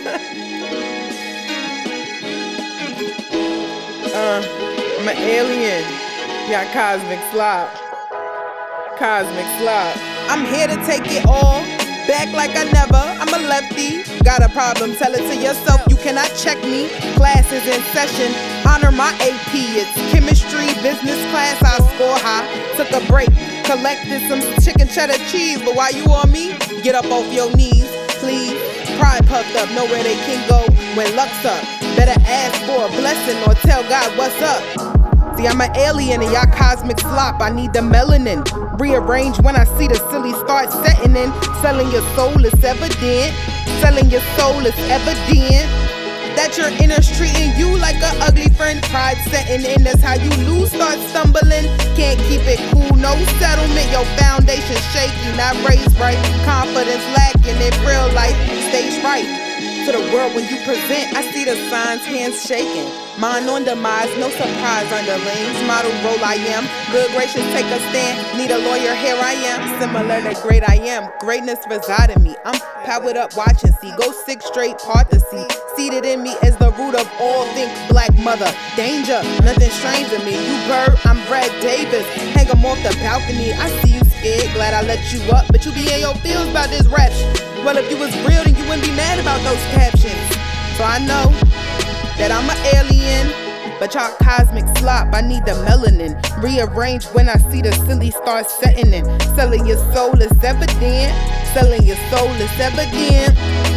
I'm an alien. Yeah, cosmic slop. Cosmic slop. I'm here to take it all back like I never. I'm a lefty. Got a problem? Tell it to yourself. You cannot check me. Class is in session. Honor my AP. It's chemistry, business class. I score high. Took a break. Collected some chicken cheddar cheese. But while you on me, get up off your knees, please. Pride puffed up. Know where they can go when luck's up. Better ask for a blessing or tell God what's up. See, I'm an alien and y'all cosmic slop. I need the melanin. Rearrange when I see the silly start setting in. Selling your soul is evident. Selling your soul is evident. That your inner's treating you like an ugly friend. Pride setting in, that's how you lose. Start stumbling. Can't keep it cool, no settlement. Your foundation shaky, not raised right. Confidence lacking in real life. Stage right. To the world when you present, I see the signs, hands shaking. Mine on demise, no surprise underlings. Model role I am. Good gracious, take a stand. Need a lawyer, here I am. Similar to great I am. Greatness reside in me. I'm powered up, watch and see. Go 6 straight, part to see. Seated in me is the root of all. Think black mother. Danger, nothing strange to me. You bird, I'm Brad Davis. Hang 'em off the balcony. I see you scared, glad I let you up. But you be in your feels about this rap shit. Well, if you was real, then you wouldn't be mad about those captions. So I know that I'm an alien, but y'all cosmic slop. I need the melanin. Rearrange when I see the silly start setting in. Selling your soul is evident. Selling your soul is evident.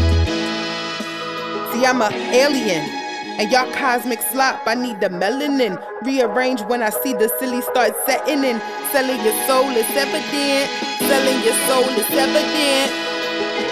See, I'm an alien, and y'all cosmic slop. I need the melanin. Rearrange when I see the silly start setting in. Selling your soul is evident. Selling your soul is evident.